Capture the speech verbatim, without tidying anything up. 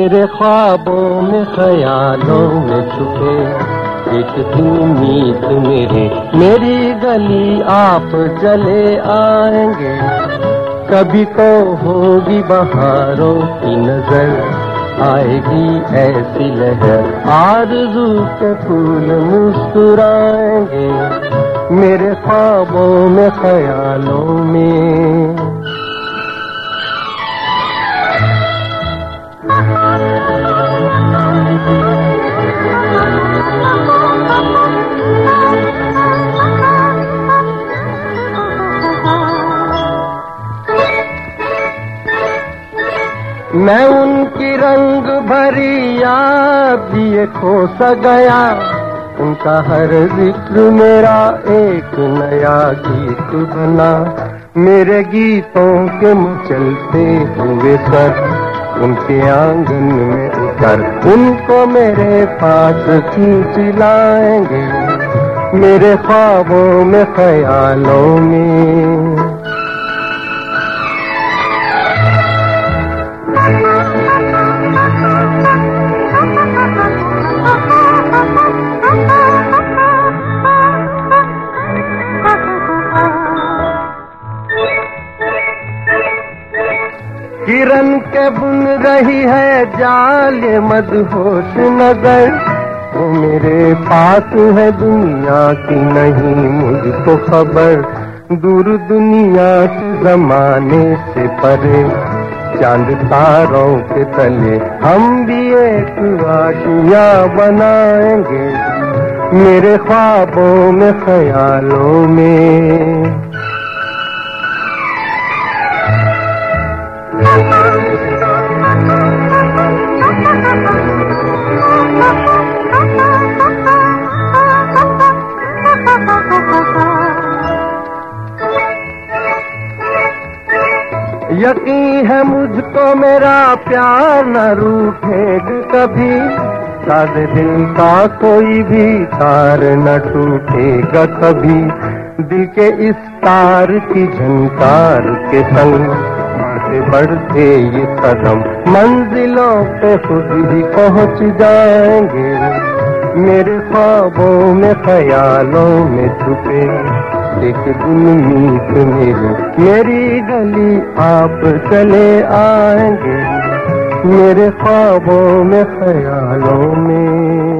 मेरे ख्वाबों में ख्यालों में छुपे एक दिन मीत मेरे मेरी गली आप चले आएंगे। कभी तो होगी बहारों की नजर, आएगी ऐसी लहर आरज़ू के फूल मुस्कुराएंगे मेरे ख्वाबों में ख्यालों में। मैं उनकी रंग भरी याद लिए खो सा गया, उनका हर जिक्र मेरा एक नया गीत बना। मेरे गीतों के मचलते हुए सर उनके आंगन में उतर उनको मेरे पास खींच लाएंगे मेरे ख्वाबों में ख्यालों में। किरण के बुन रही है जाल मदहोश नजर, वो मेरे पास है दुनिया की नहीं मुझको खबर। दूर दुनिया के जमाने से परे चांद तारों के तले हम भी एक आशिया बनाएंगे मेरे ख्वाबों में ख्यालों में। यकीन है मुझको मेरा प्यार न रूठेगा कभी, सादे दिल का कोई भी तार न टूटेगा कभी। दिल के इस तार की झनकार के संग बढ़ते बढ़ते ये कदम मंजिलों पे खुद ही पहुंच जाएंगे मेरे ख्वाबों में ख्यालों में छुपे एक दिन मीत मेरी मेरी गली आप चले आएंगे मेरे ख्वाबों में ख्यालों में।